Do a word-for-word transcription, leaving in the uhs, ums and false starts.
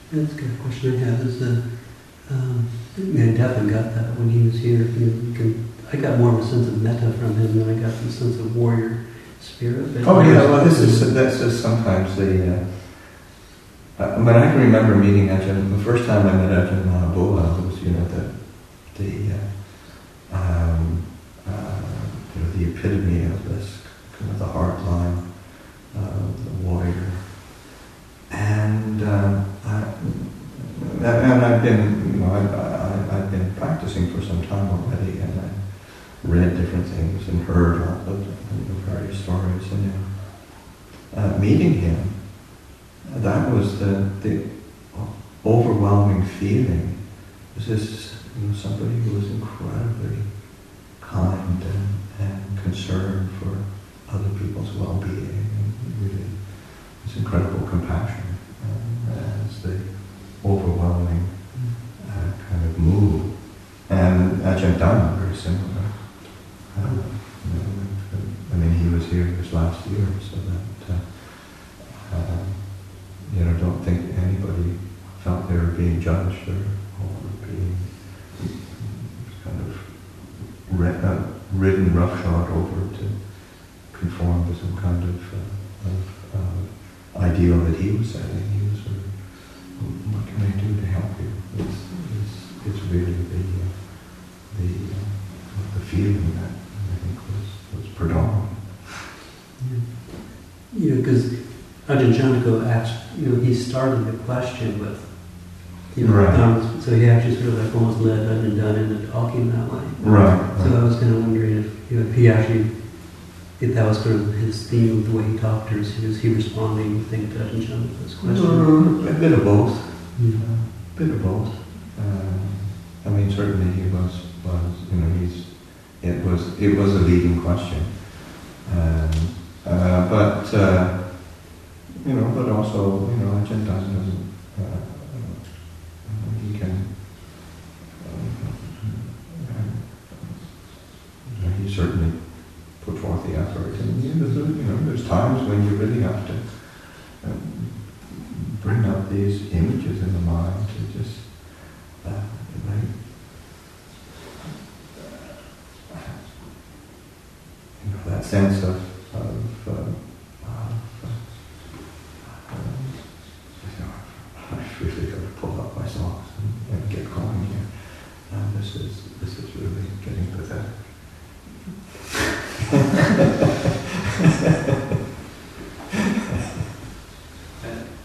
That's a good question I have is that, um, man, definitely got that when he was here. You know, you can, I got more of a sense of metta from him than I got the sense of warrior spirit. But oh yeah, well this is, that's just sometimes the, uh, I mean, I can remember meeting Ajahn, the first time I met Ajahn Mahabua was, you know, the, the, uh, um, uh, you know, the epitome of this, kind of the hard line, uh, the warrior. And, um, I, and I've been, you know, I've, I, I've been practicing for some time already, and I read different things and heard all of the, you know, various stories, and uh, meeting him, that was the, the overwhelming feeling. It was this, you know, somebody who was incredibly kind and, and concerned for other people's well-being, and really this incredible compassion uh, as the overwhelming uh, kind of move. And Ajahn Dhamma, very similar. Uh, you know, I mean, he was here this last year, so that uh, uh, you know, don't think anybody felt they were being judged or, or being kind of ri- uh, ridden roughshod over to conform to some kind of, uh, of uh, ideal that he was setting. He was sort of, what can I do to help you? It's, it's, it's really the uh, the uh, the feeling that I think was, was predominant. Yeah, you know, because Ajahn Chandako asked, you know, he started the question with, you know, right. Dhamma, so he actually sort of like almost led Ajahn Done into talking that way. Right. So right. I was kind of wondering if, you know, if he actually, if that was sort of his theme of the way he talked, or is he, was he responding, you think, to Ajahn Chandako's question? Mm, a bit of both. Yeah. A bit of both. Uh, I mean, certainly he was, was, you know, he's, it was, it was a leading question. Um, uh, but, uh, you know, but also, you know, Ajahn doesn't, doesn't uh, uh, he can, uh, he certainly put forth the effort. And, you know, there's, you know, there's times when you really have to um, bring up these images in the mind to just, uh, right? You know, that sense of, of, uh, of uh, uh, I really got to pull up my socks and, and get going here. And this is this is really getting to